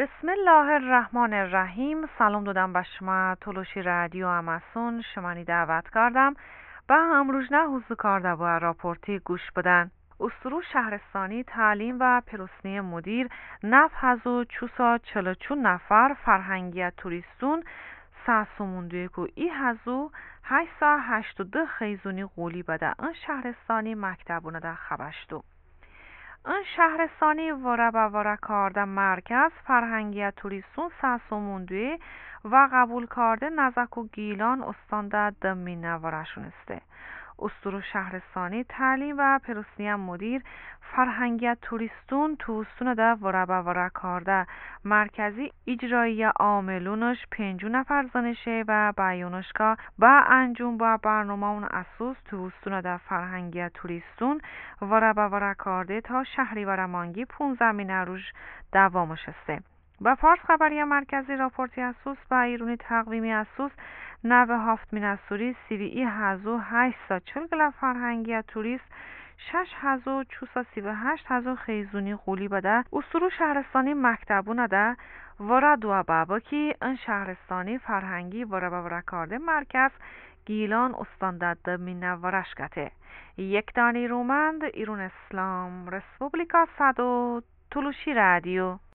بسم الله الرحمن الرحیم. سلام دادم به شما تلوشی رادیو اماسون شمانی دعوت کردم به امروز نه حضور کرده و راپورتی گوش بدن. استرو شهرستانی تعلیم و پروسنی مدیر 9444 نفر فرهنگی توریستون ساسوموندوی کو ای هزو 882 خیزونی قولی بده این شهرستانی مکتبونه در خبشتو. این شهرستانی واره به واره کارده مرکز فرهنگی توریستون ساسوموندوی و قبول کرده نزک و گیلان استانده دمینه وارشون استه. استرو شهرستانی تعلیم و پروسنی مدیر فرهنگی توریستون توستون ده واره به واره کارده مرکزی اجرایی عاملونش 5 نفر زنشه و بیانشگاه با انجام با برنامه اون اساس توستون ده فرهنگی توریستون واره به واره کارده تا شهریور مانگی 15 مینه روز دوامش استه. با فارس خبری مرکزی راپورتی اساس با ایرونی تقویمی اساس 97 مینسوری CVE هزو 840 گله فرهنگی توریست 6438 هزو خیزونی قولی بده استرو شهرستانی مکتبونه ده واره دو بابا که این شهرستانی فرهنگی واره بواره کرده مرکز گیلان استاندد مینه ورشکته یک دانی رومند ایرون اسلام رسپوبلیکا صدو تلوشی رادیو.